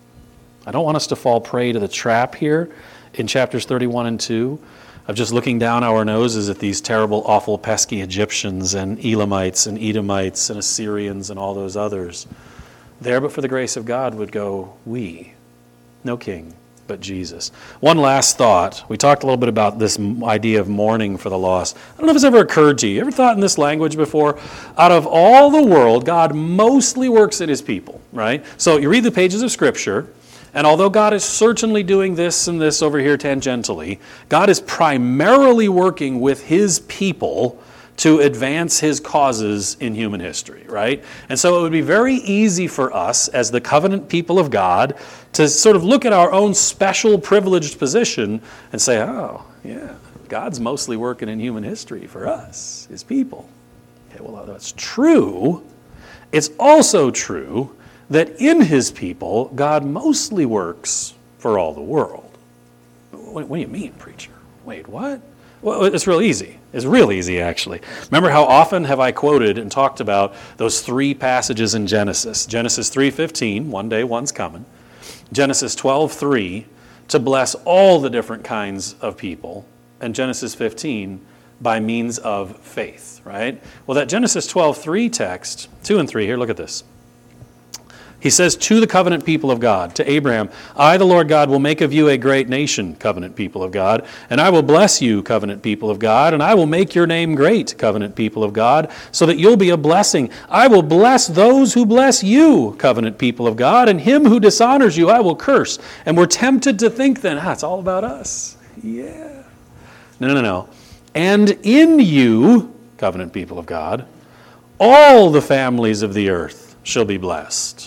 I don't want us to fall prey to the trap here in chapters 31 and 2 of just looking down our noses at these terrible, awful, pesky Egyptians and Elamites and Edomites and Assyrians and all those others. There, but for the grace of God, would go we. No king but Jesus. One last thought. We talked a little bit about this idea of mourning for the lost. I don't know if it's ever occurred to you. You ever thought in this language before? Out of all the world, God mostly works in his people, right? So you read the pages of Scripture, and although God is certainly doing this and this over here tangentially, God is primarily working with his people to advance his causes in human history, right? And so it would be very easy for us as the covenant people of God to sort of look at our own special privileged position and say, oh, yeah, God's mostly working in human history for us, his people. Okay, well, that's true. It's also true that in his people, God mostly works for all the world. What do you mean, preacher? Wait, what? Well, it's real easy. It's real easy, actually. Remember how often have I quoted and talked about those three passages in Genesis? Genesis 3:15, one day one's coming. Genesis 12:3, to bless all the different kinds of people. And Genesis 15, by means of faith, right? Well, that Genesis 12:3 text, 2 and 3 here, look at this. He says to the covenant people of God, to Abraham, I, the Lord God, will make of you a great nation, covenant people of God, and I will bless you, covenant people of God, and I will make your name great, covenant people of God, so that you'll be a blessing. I will bless those who bless you, covenant people of God, and him who dishonors you I will curse. And we're tempted to think then, it's all about us. Yeah. No. And in you, covenant people of God, all the families of the earth shall be blessed.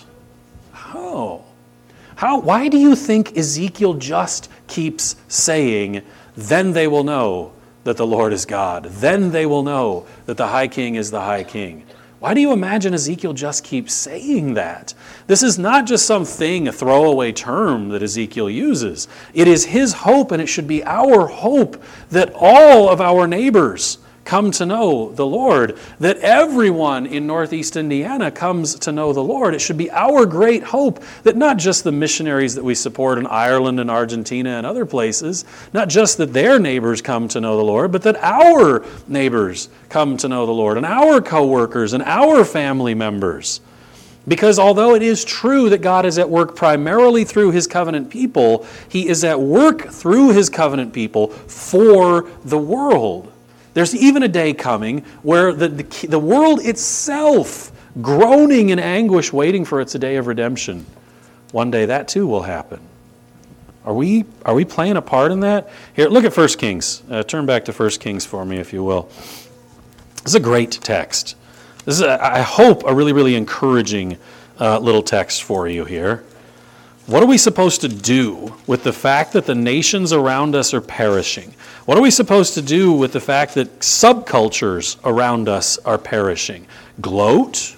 Why do you think Ezekiel just keeps saying, then they will know that the Lord is God. Then they will know that the high king is the high king. Why do you imagine Ezekiel just keeps saying that? This is not just something, a throwaway term that Ezekiel uses. It is his hope, and it should be our hope that all of our neighbors come to know the Lord, that everyone in Northeast Indiana comes to know the Lord. It should be our great hope that not just the missionaries that we support in Ireland and Argentina and other places, not just that their neighbors come to know the Lord, but that our neighbors come to know the Lord, and our co-workers and our family members. Because although it is true that God is at work primarily through his covenant people, he is at work through his covenant people for the world. There's even a day coming where the world itself, groaning in anguish, waiting for its day of redemption. One day that too will happen. Are we playing a part in that? Here, look at 1 Kings. Turn back to 1 Kings for me, if you will. This is a great text. This is, I hope, a really, really encouraging little text for you here. What are we supposed to do with the fact that the nations around us are perishing? What are we supposed to do with the fact that subcultures around us are perishing? Gloat?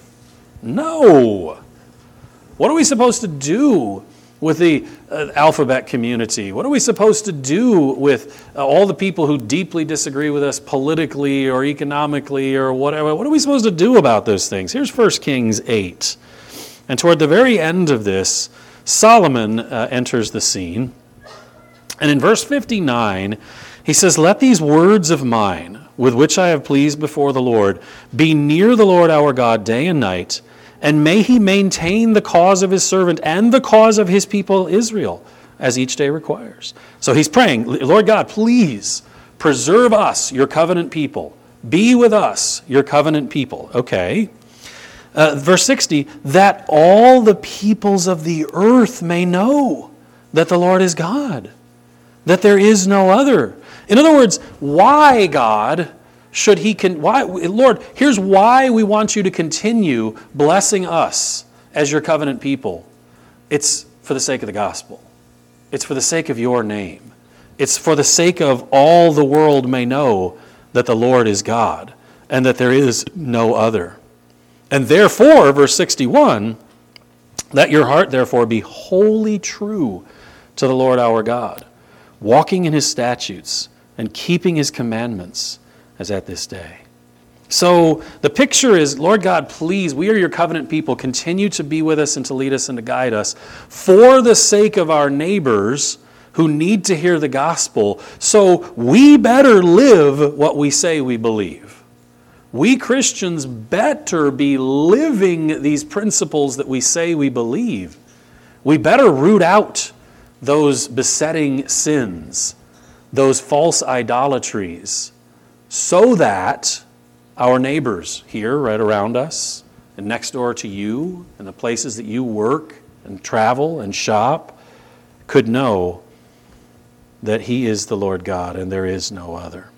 No. What are we supposed to do with the alphabet community? What are we supposed to do with all the people who deeply disagree with us politically or economically or whatever? What are we supposed to do about those things? Here's 1 Kings 8. And toward the very end of this, Solomon enters the scene. And in verse 59, he says, let these words of mine, with which I have pleased before the Lord, be near the Lord our God day and night, and may he maintain the cause of his servant and the cause of his people Israel, as each day requires. So he's praying, Lord God, please preserve us, your covenant people. Be with us, your covenant people. Okay. Verse 60, that all the peoples of the earth may know that the Lord is God, that there is no other. In other words, why, God, should he, Lord, here's why we want you to continue blessing us as your covenant people. It's for the sake of the gospel. It's for the sake of your name. It's for the sake of all the world may know that the Lord is God and that there is no other. And therefore, verse 61, let your heart therefore be wholly true to the Lord our God, walking in his statutes and keeping his commandments as at this day. So the picture is, Lord God, please, we are your covenant people. Continue to be with us and to lead us and to guide us for the sake of our neighbors who need to hear the gospel. So we better live what we say we believe. We Christians better be living these principles that we say we believe. We better root out those besetting sins, those false idolatries, so that our neighbors here right around us and next door to you and the places that you work and travel and shop could know that he is the Lord God and there is no other.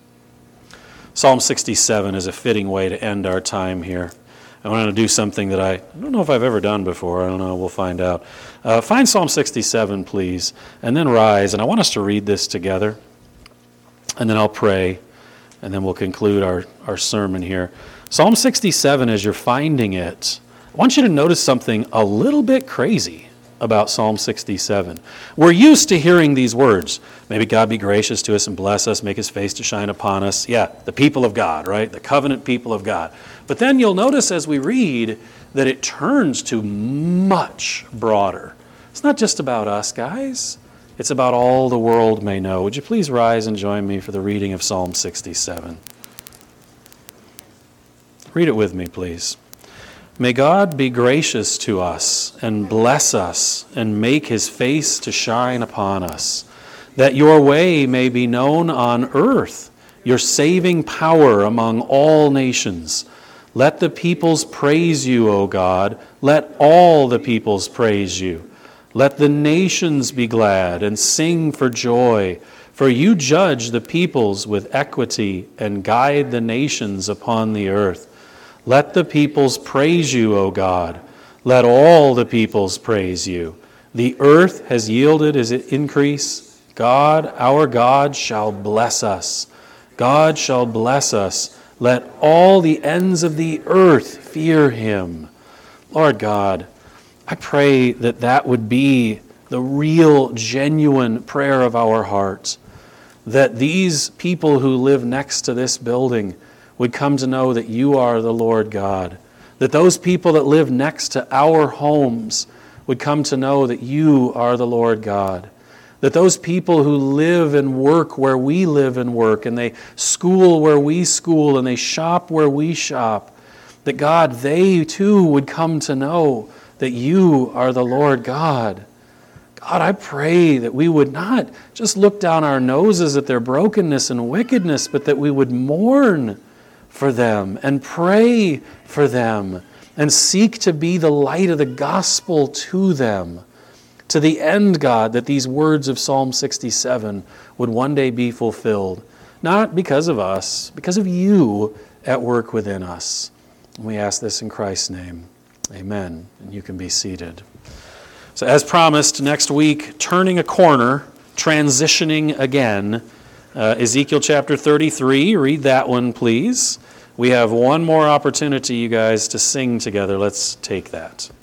Psalm 67 is a fitting way to end our time here. I want to do something that I don't know if I've ever done before. I don't know. We'll find out. Find Psalm 67, please, and then rise. And I want us to read this together. And then I'll pray, and then we'll conclude our sermon here. Psalm 67, as you're finding it, I want you to notice something a little bit crazy about Psalm 67. We're used to hearing these words. Maybe God be gracious to us and bless us, make his face to shine upon us. Yeah, the people of God, right? The covenant people of God. But then you'll notice as we read that it turns to much broader. It's not just about us, guys. It's about all the world may know. Would you please rise and join me for the reading of Psalm 67? Read it with me, please. May God be gracious to us and bless us and make his face to shine upon us, that your way may be known on earth, your saving power among all nations. Let the peoples praise you, O God. Let all the peoples praise you. Let the nations be glad and sing for joy, for you judge the peoples with equity and guide the nations upon the earth. Let the peoples praise you, O God. Let all the peoples praise you. The earth has yielded its increase. God, our God, shall bless us. God shall bless us. Let all the ends of the earth fear him. Lord God, I pray that that would be the real, genuine prayer of our hearts, that these people who live next to this building would come to know that you are the Lord God, that those people that live next to our homes would come to know that you are the Lord God, that those people who live and work where we live and work, and they school where we school, and they shop where we shop, that God, they too would come to know that you are the Lord God. God, I pray that we would not just look down our noses at their brokenness and wickedness, but that we would mourn for them and pray for them and seek to be the light of the gospel to them, to the end, God, that these words of Psalm 67 would one day be fulfilled, not because of us, because of you at work within us. And we ask this in Christ's name. Amen. And you can be seated. So as promised, next week, turning a corner, transitioning again, Ezekiel chapter 33. Read that one, please. We have one more opportunity, you guys, to sing together. Let's take that.